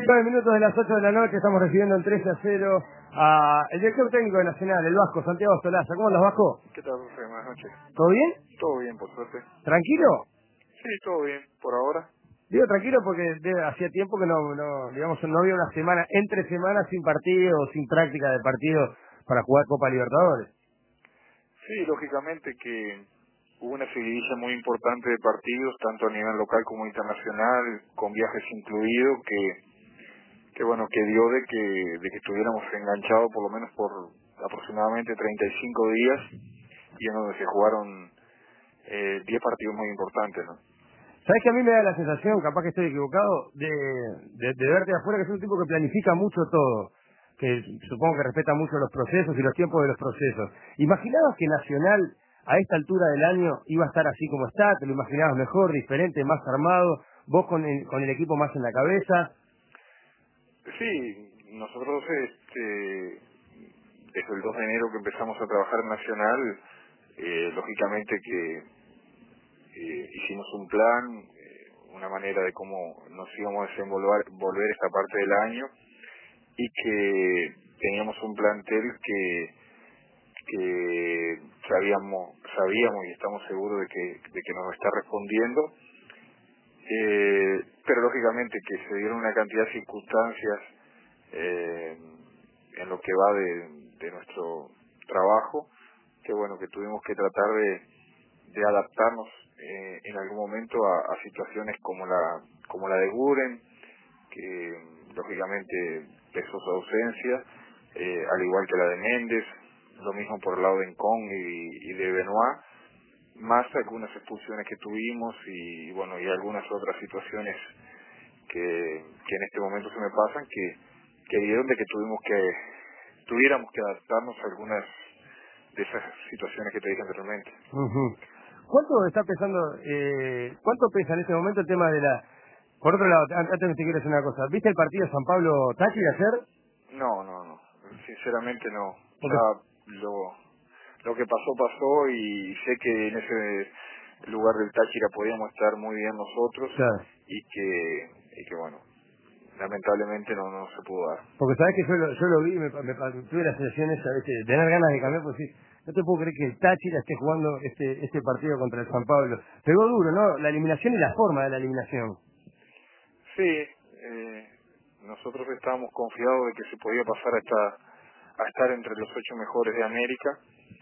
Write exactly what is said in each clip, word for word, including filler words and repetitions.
Nueve minutos de las ocho de la noche, estamos recibiendo en trece a cero a el director técnico de Nacional, el Vasco, Santiago Stolaza. ¿Cómo andas, Vasco? ¿Qué tal, profe? Buenas noches. ¿Todo bien? Todo bien, por suerte. ¿Tranquilo? Sí, todo bien, por ahora. Digo tranquilo porque de- hacía tiempo que no, no, digamos, no había una semana, entre semanas sin partido o sin práctica de partido para jugar Copa Libertadores. Sí, lógicamente que hubo una seguidilla muy importante de partidos, tanto a nivel local como internacional, con viajes incluidos, que, que bueno, que dio de que, de que estuviéramos enganchados por lo menos por aproximadamente treinta y cinco días, y en donde se jugaron eh, diez partidos muy importantes, ¿no? ¿Sabés que a mí me da la sensación, capaz que estoy equivocado, de, de, de verte de afuera, que es un tipo que planifica mucho todo, que supongo que respeta mucho los procesos y los tiempos de los procesos? ¿Imaginabas que Nacional, a esta altura del año, iba a estar así como está? ¿Te lo imaginabas mejor, diferente, más armado? ¿Vos con el, con el equipo más en la cabeza? Sí, nosotros este, desde el dos de enero que empezamos a trabajar en Nacional, eh, lógicamente que eh, hicimos un plan, eh, una manera de cómo nos íbamos a desenvolver volver esta parte del año, y que teníamos un plantel que que sabíamos sabíamos y estamos seguros de que de que nos está respondiendo, eh, pero lógicamente que se dieron una cantidad de circunstancias eh, en lo que va de, de nuestro trabajo, que bueno, que tuvimos que tratar de, de adaptarnos eh, en algún momento a, a situaciones como la como la de Guren, que lógicamente pesó su ausencia, eh, al igual que la de Méndez, lo mismo por el lado de Encon y, y de Benoit, más algunas expulsiones que tuvimos y bueno, y algunas otras situaciones que, que en este momento se me pasan, que, que dieron de que tuvimos que tuviéramos que adaptarnos a algunas de esas situaciones que te dije anteriormente. Ujú. ¿Cuánto está pesando, eh, cuánto pesa en este momento el tema de la... Por otro lado, an- antes te quiero decir una cosa, ¿viste el partido San Pablo-Táchira ayer? No, no, no, sinceramente no. Porque, Ya lo, lo que pasó, pasó, y sé que en ese lugar del Táchira podíamos estar muy bien nosotros, claro, y que, y que bueno, lamentablemente no, no se pudo dar. porque sabes que yo lo, yo lo vi, me, me, me- tuve la sensación esa a veces de tener ganas de cambiar, porque sí, no te puedo creer que el Táchira esté jugando este este partido contra el San Pablo. Pegó duro, ¿no? La eliminación y la forma de la eliminación. Sí, eh, nosotros estábamos confiados de que se podía pasar hasta a estar entre los ocho mejores de América.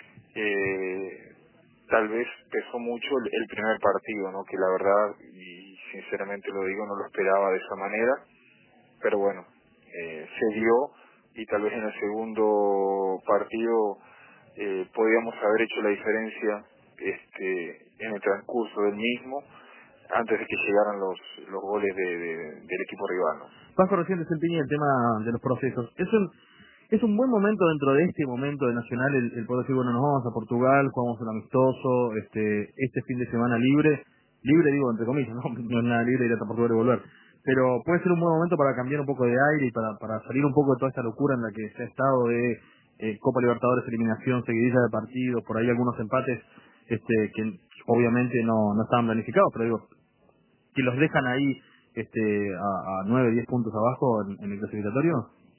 Eh, tal vez pesó mucho el, el primer partido, ¿no? Que la verdad, y sinceramente lo digo, no lo esperaba de esa manera, pero bueno, eh, se dio, y tal vez en el segundo partido eh, podíamos haber hecho la diferencia este en el transcurso del mismo, antes de que llegaran los los goles de, de- del equipo rival, ¿no? Vasco, recién desempeñé el tema de los procesos. Es un, es un buen momento dentro de este momento de Nacional el, el poder decir, bueno, nos vamos a Portugal, jugamos un amistoso, este este fin de semana libre, libre digo entre comillas, no, no es nada libre ir hasta Portugal y volver, pero puede ser un buen momento para cambiar un poco de aire y para, para salir un poco de toda esta locura en la que se ha estado de eh, Copa Libertadores, eliminación, seguidilla de partidos, por ahí algunos empates este que obviamente no, no estaban planificados, pero digo, que los dejan ahí este a, a nueve, diez puntos abajo en, en el clasificatorio.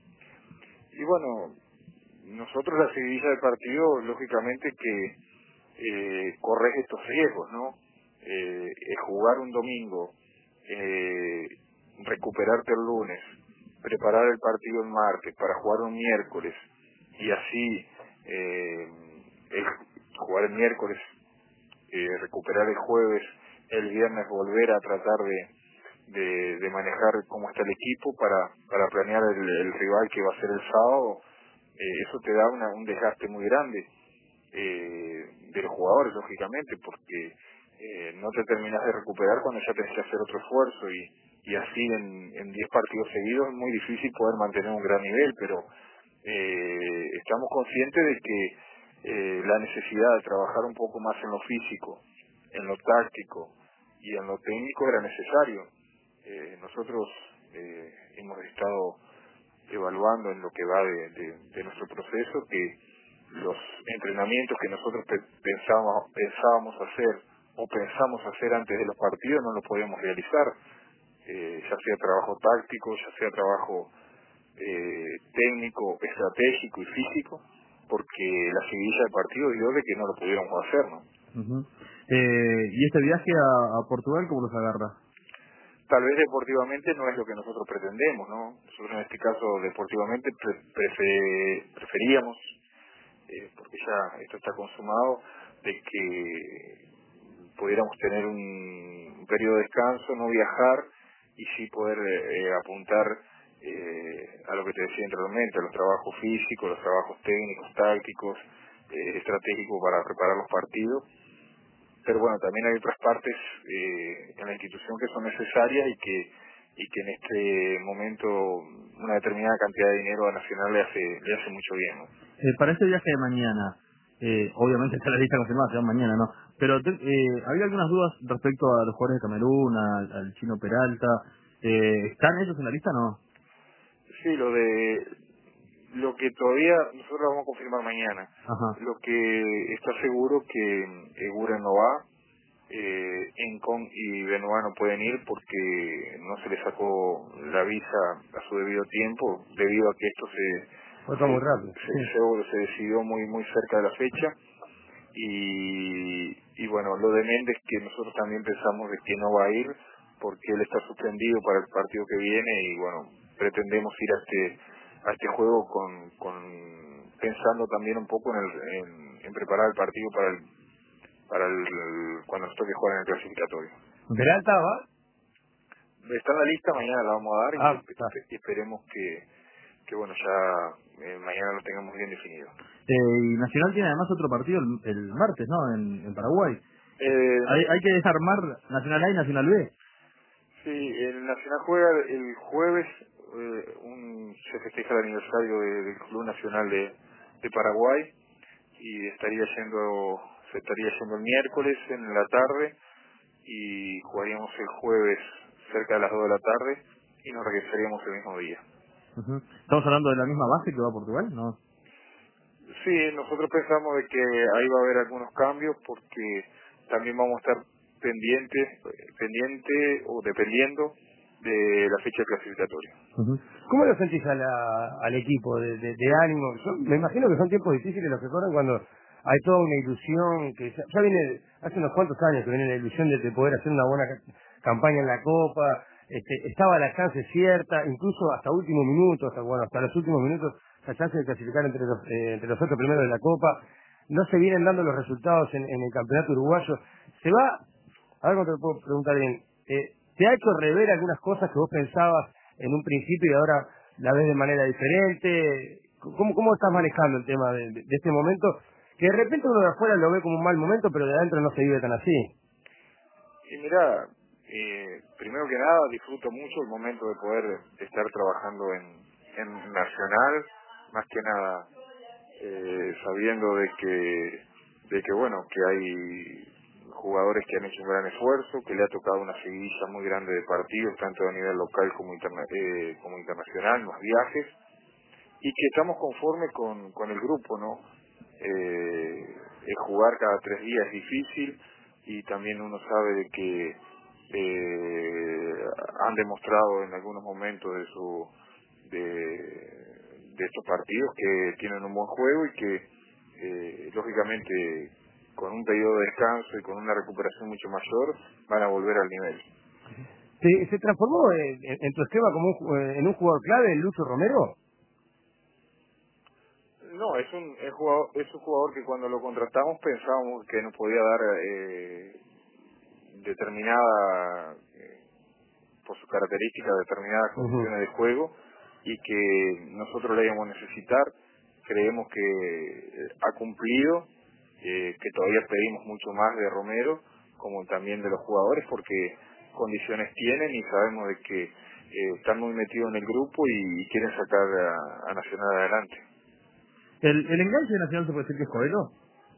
Y bueno, nosotros la seguidilla del partido, lógicamente que eh, corres estos riesgos, ¿no? Eh, eh, jugar un domingo, eh, recuperarte el lunes, preparar el partido el martes para jugar un miércoles, y así eh, el, jugar el miércoles, eh, recuperar el jueves, el viernes volver a tratar de, de, de manejar cómo está el equipo para, para planear el, el rival que va a ser el sábado, eh, eso te da una, un desgaste muy grande eh, de los jugadores, lógicamente, porque eh, no te terminas de recuperar cuando ya tenés que hacer otro esfuerzo, y, y así en en diez partidos seguidos es muy difícil poder mantener un gran nivel, pero eh, estamos conscientes de que eh, la necesidad de trabajar un poco más en lo físico, en lo táctico y en lo técnico era necesario. Eh, nosotros eh, hemos estado evaluando en lo que va de, de, de nuestro proceso que los entrenamientos que nosotros pe- pensábamos, pensábamos hacer o pensamos hacer antes de los partidos no los podíamos realizar, eh, ya sea trabajo táctico, ya sea trabajo eh, técnico, estratégico y físico, porque la seguidilla del partido dio de que no lo pudiéramos hacer, ¿no? Uh-huh. eh, ¿Y este viaje a, a Portugal cómo los agarra? Tal vez deportivamente no es lo que nosotros pretendemos, ¿no? Nosotros en este caso deportivamente pre prefer preferíamos, eh, porque ya esto está consumado, de que pudiéramos tener un, un periodo de descanso, no viajar y sí poder eh, apuntar eh, a lo que te decía anteriormente, a los trabajos físicos, los trabajos técnicos, tácticos, eh, estratégicos para preparar los partidos. Pero bueno, también hay otras partes eh, en la institución que son necesarias y que y que en este momento una determinada cantidad de dinero a Nacional le hace le hace mucho bien, ¿no? Eh, para este viaje de mañana, eh, obviamente está la lista confirmada, será mañana, ¿no? Pero te, eh, había algunas dudas respecto a los jugadores de Camerún, al, al chino Peralta. Eh, ¿Están ellos en la lista o no? Sí, lo de lo que todavía nosotros lo vamos a confirmar mañana. Ajá. Lo que está seguro que Eguren no va, eh, Encon y Benoit no pueden ir porque no se les sacó la visa a su debido tiempo, debido a que esto se Fue todo se, muy rápido. se, se, se decidió muy muy cerca de la fecha. Y, y bueno, lo de Méndez, que nosotros también pensamos de que no va a ir porque él está suspendido para el partido que viene y bueno, pretendemos ir a este a este juego con, con pensando también un poco en, el, en, en preparar el partido para el para el cuando nos toque jugar en el clasificatorio. ¿Peralta va? Está en la lista, mañana la vamos a dar Ah, y, está. y esperemos que, que bueno, ya eh, mañana lo tengamos bien definido. Eh, y Nacional tiene además otro partido el, el martes, ¿no? En, en Paraguay. Eh, Hay, hay que desarmar Nacional A y Nacional B. Sí, el Nacional juega el jueves, eh, un, se festeja el aniversario de, del Club Nacional de, de Paraguay y estaría yendo, se estaría yendo el miércoles en la tarde y jugaríamos el jueves cerca de las dos de la tarde y nos regresaríamos el mismo día. Uh-huh. ¿Estamos hablando de la misma base que va a Portugal? No. Sí, nosotros pensamos de que ahí va a haber algunos cambios porque también vamos a estar pendientes, pendiente o dependiendo de la fecha clasificatoria. Uh-huh. ¿Cómo lo sentís a la, al equipo de, de, de ánimo? Yo me imagino que son tiempos difíciles los que corren cuando hay toda una ilusión, que ya, ya viene, hace unos cuantos años que viene la ilusión de, de poder hacer una buena ca- campaña en la Copa, este, estaba la chance cierta, incluso hasta último minuto, hasta, bueno, hasta los últimos minutos, la chance de clasificar entre los, eh, entre los ocho primeros de la Copa, no se vienen dando los resultados en, en el campeonato uruguayo, se va, a ver cómo te lo puedo preguntar bien, eh, ¿te ha hecho rever algunas cosas que vos pensabas en un principio y ahora la ves de manera diferente? ¿Cómo, cómo estás manejando el tema de, de, de este momento? Que de repente uno de afuera lo ve como un mal momento, pero de adentro no se vive tan así. Y mira, eh, primero que nada disfruto mucho el momento de poder estar trabajando en, en Nacional, más que nada eh, sabiendo de que, de que bueno, que hay jugadores que han hecho un gran esfuerzo, que le ha tocado una seguidilla muy grande de partidos, tanto a nivel local como, interna eh, como internacional, más viajes, y que estamos conformes con, con el grupo, ¿no? Eh, el jugar cada tres días es difícil y también uno sabe de que eh, han demostrado en algunos momentos de su de, de estos partidos que tienen un buen juego y que eh, lógicamente con un periodo de descanso y con una recuperación mucho mayor van a volver al nivel. ¿Se, se transformó en, en, en tu esquema como un, ju- en un jugador clave el Lucho Romero? No, es un, es, jugador, es un jugador que cuando lo contratamos pensábamos que nos podía dar eh, determinada, eh, por sus características, determinadas Uh-huh. condiciones de juego y que nosotros le íbamos a necesitar. Creemos que eh, ha cumplido, eh, que todavía pedimos mucho más de Romero, como también de los jugadores, porque condiciones tienen y sabemos de que eh, están muy metidos en el grupo y, y quieren sacar a, a Nacional adelante. ¿El, el enganche de Nacional se puede decir que es Coelho?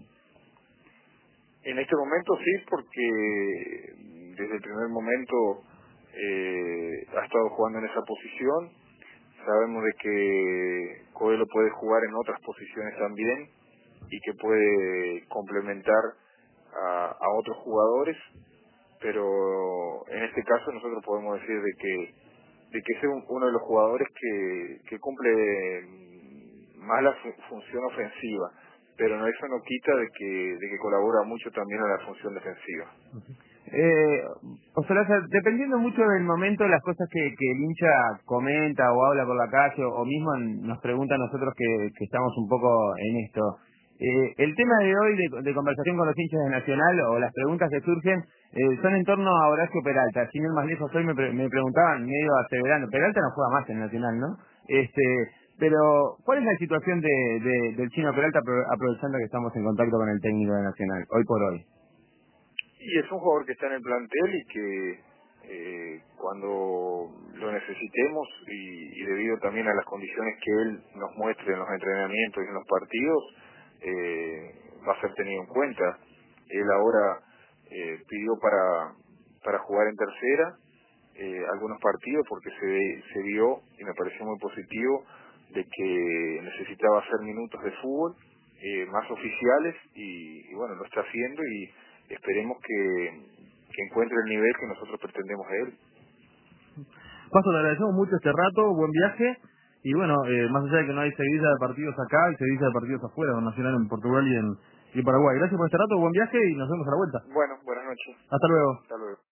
En este momento sí, porque desde el primer momento eh, ha estado jugando en esa posición. Sabemos de que Coelho puede jugar en otras posiciones también y que puede complementar a, a otros jugadores, pero en este caso nosotros podemos decir de que de que es un, uno de los jugadores que, que cumple más la fu- función ofensiva, pero no, eso no quita de que de que colabora mucho también a la función defensiva. Eh, Ostolaza, dependiendo mucho del momento, las cosas que, que el hincha comenta o habla por la calle o, o mismo nos pregunta a nosotros que, que estamos un poco en esto. Eh, el tema de hoy de, de conversación con los hinchas de Nacional o las preguntas que surgen eh, son en torno a Horacio Peralta. Sin ir más lejos, hoy me, pre- me preguntaban, medio aseverando, Peralta no juega más en Nacional, ¿no? Este, pero, ¿cuál es la situación de, de- del Chino Peralta, apro- aprovechando que estamos en contacto con el técnico de Nacional, hoy por hoy? Y es un jugador que está en el plantel y que eh, cuando lo necesitemos y, y debido también a las condiciones que él nos muestre en los entrenamientos y en los partidos, eh, va a ser tenido en cuenta. Él ahora eh, pidió para, para jugar en tercera eh, algunos partidos porque se, se vio, y me pareció muy positivo, de que necesitaba hacer minutos de fútbol eh, más oficiales y, y bueno, lo está haciendo y esperemos que, que encuentre el nivel que nosotros pretendemos de él. Paso, le agradecemos mucho este rato, buen viaje, y bueno, eh, más allá de que no hay seguidilla de partidos acá, hay seguidilla de partidos afuera, con Nacional en Portugal y en, y en Paraguay. Gracias por este rato, buen viaje y nos vemos a la vuelta. Bueno, buenas noches. Hasta luego. Hasta luego.